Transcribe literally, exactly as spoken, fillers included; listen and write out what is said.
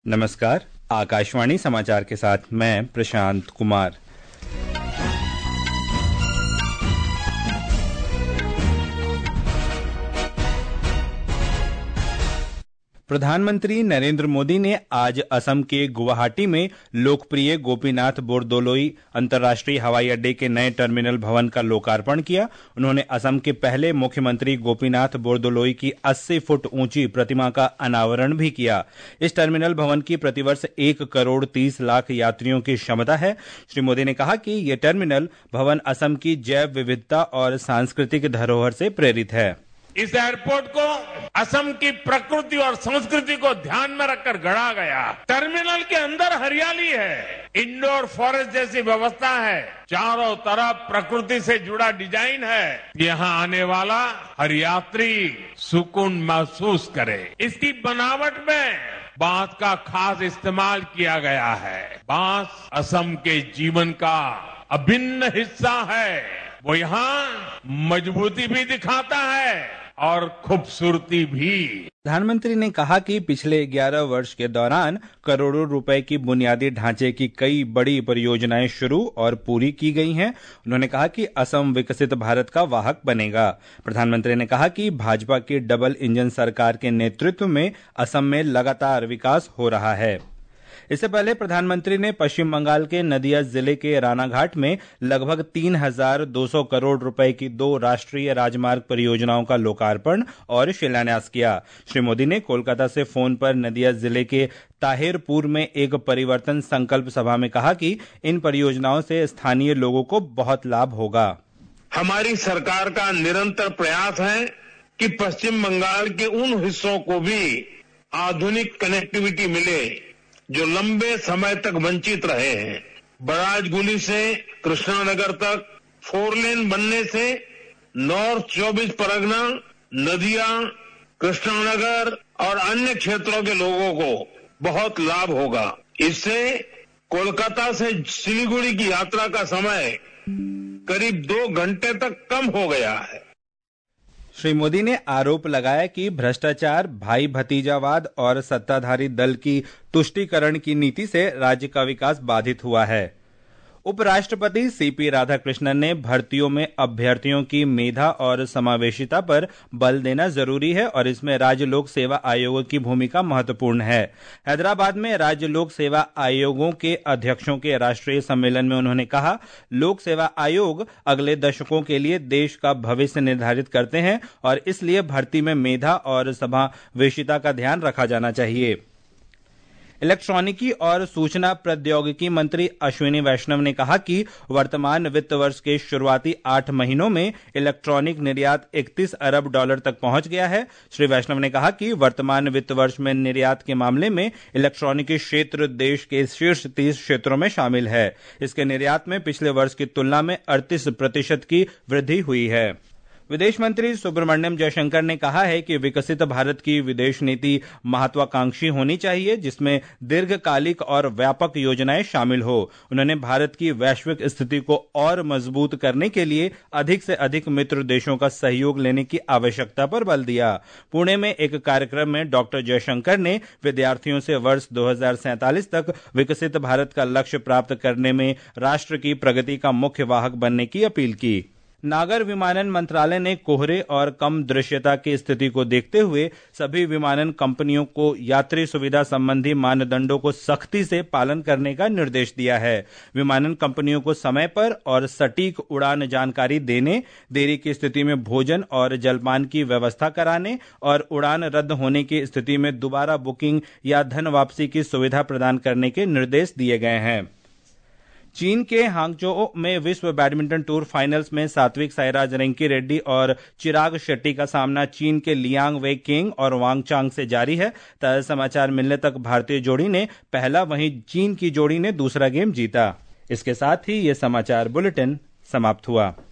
नमस्कार, आकाशवाणी समाचार के साथ मैं प्रशांत कुमार। प्रधानमंत्री नरेंद्र मोदी ने आज असम के गुवाहाटी में लोकप्रिय गोपीनाथ बोरदोलोई अंतर्राष्ट्रीय हवाई अड्डे के नए टर्मिनल भवन का लोकार्पण किया। उन्होंने असम के पहले मुख्यमंत्री गोपीनाथ बोरदोलोई की अस्सी फुट ऊंची प्रतिमा का अनावरण भी किया। इस टर्मिनल भवन की प्रतिवर्ष एक करोड़ तीस लाख यात्रियों की क्षमता है। श्री मोदी ने कहा कि यह टर्मिनल भवन असम की जैव विविधता और सांस्कृतिक धरोहर से प्रेरित है। इस एयरपोर्ट को असम की प्रकृति और संस्कृति को ध्यान में रखकर गढ़ा गया। टर्मिनल के अंदर हरियाली है, इंडोर फॉरेस्ट जैसी व्यवस्था है, चारों तरफ प्रकृति से जुड़ा डिजाइन है। यहाँ आने वाला हर यात्री सुकून महसूस करे। इसकी बनावट में बांस का खास इस्तेमाल किया गया है। बांस असम के जीवन का अभिन्न हिस्सा है। वो यहाँ मजबूती भी दिखाता है और खूबसूरती भी। प्रधानमंत्री ने कहा कि पिछले ग्यारह वर्ष के दौरान करोड़ों रुपए की बुनियादी ढांचे की कई बड़ी परियोजनाएं शुरू और पूरी की गई हैं। उन्होंने कहा कि असम विकसित भारत का वाहक बनेगा। प्रधानमंत्री ने कहा कि भाजपा की डबल इंजन सरकार के नेतृत्व में असम में लगातार विकास हो रहा है। इससे पहले प्रधानमंत्री ने पश्चिम बंगाल के नदिया जिले के रानाघाट में लगभग तीन हजार दो सौ करोड़ रुपए की दो राष्ट्रीय राजमार्ग परियोजनाओं का लोकार्पण और शिलान्यास किया। श्री मोदी ने कोलकाता से फोन पर नदिया जिले के ताहिरपुर में एक परिवर्तन संकल्प सभा में कहा कि इन परियोजनाओं से स्थानीय लोगों को बहुत लाभ होगा। हमारी सरकार का निरंतर प्रयास है कि पश्चिम बंगाल के उन हिस्सों को भी आधुनिक कनेक्टिविटी मिले जो लंबे समय तक वंचित रहे हैं। बराजगुली से कृष्णानगर तक फोर लेन बनने से नॉर्थ चौबीस परगना, नदिया, कृष्णानगर और अन्य क्षेत्रों के लोगों को बहुत लाभ होगा। इससे कोलकाता से सिलीगुड़ी की यात्रा का समय करीब दो घंटे तक कम हो गया है। श्री मोदी ने आरोप लगाया कि भ्रष्टाचार, भाई भतीजावाद और सत्ताधारी दल की तुष्टीकरण की नीति से राज्य का विकास बाधित हुआ है। उपराष्ट्रपति सीपी राधाकृष्णन ने भर्तियों में अभ्यर्थियों की मेधा और समावेशिता पर बल देना जरूरी है और इसमें राज्य लोक सेवा आयोगों की भूमिका महत्वपूर्ण है। हैदराबाद में राज्य लोक सेवा आयोगों के अध्यक्षों के राष्ट्रीय सम्मेलन में उन्होंने कहा, लोक सेवा आयोग अगले दशकों के लिए देश का भविष्य निर्धारित करते हैं और इसलिए भर्ती में मेधा और समावेशिता का ध्यान रखा जाना चाहिए। इलेक्ट्रॉनिकी और सूचना प्रौद्योगिकी मंत्री अश्विनी वैष्णव ने कहा कि वर्तमान वित्त वर्ष के शुरुआती आठ महीनों में इलेक्ट्रॉनिक निर्यात इकतीस अरब डॉलर तक पहुंच गया है। श्री वैष्णव ने कहा कि वर्तमान वित्त वर्ष में निर्यात के मामले में इलेक्ट्रॉनिकी क्षेत्र देश के शीर्ष तीस क्षेत्रों में शामिल है। इसके निर्यात में पिछले वर्ष की तुलना में अड़तीस प्रतिशत की वृद्धि हुई है। विदेश मंत्री सुब्रमण्यम जयशंकर ने कहा है कि विकसित भारत की विदेश नीति महत्वाकांक्षी होनी चाहिए, जिसमें दीर्घकालिक और व्यापक योजनाएं शामिल हो। उन्होंने भारत की वैश्विक स्थिति को और मजबूत करने के लिए अधिक से अधिक मित्र देशों का सहयोग लेने की आवश्यकता पर बल दिया। पुणे में एक कार्यक्रम में डॉक्टर जयशंकर ने विद्यार्थियों से वर्ष दो हजार सैंतालीस तक विकसित भारत का लक्ष्य प्राप्त करने में राष्ट्र की प्रगति का मुख्य वाहक बनने की अपील की। नागर विमानन मंत्रालय ने कोहरे और कम दृश्यता की स्थिति को देखते हुए सभी विमानन कंपनियों को यात्री सुविधा संबंधी मानदंडों को सख्ती से पालन करने का निर्देश दिया है। विमानन कंपनियों को समय पर और सटीक उड़ान जानकारी देने, देरी की स्थिति में भोजन और जलपान की व्यवस्था कराने और उड़ान रद्द होने की स्थिति में दोबारा बुकिंग या धन वापसी की सुविधा प्रदान करने के निर्देश दिए गए हैं। चीन के हांगझोउ में विश्व बैडमिंटन टूर फाइनल्स में सात्विक साईराज रैंकी रेड्डी और चिराग शेट्टी का सामना चीन के लियांग वे किंग और वांग चांग से जारी है। ताजा समाचार मिलने तक भारतीय जोड़ी ने पहला, वहीं चीन की जोड़ी ने दूसरा गेम जीता। इसके साथ ही ये समाचार बुलेटिन समाप्त हुआ।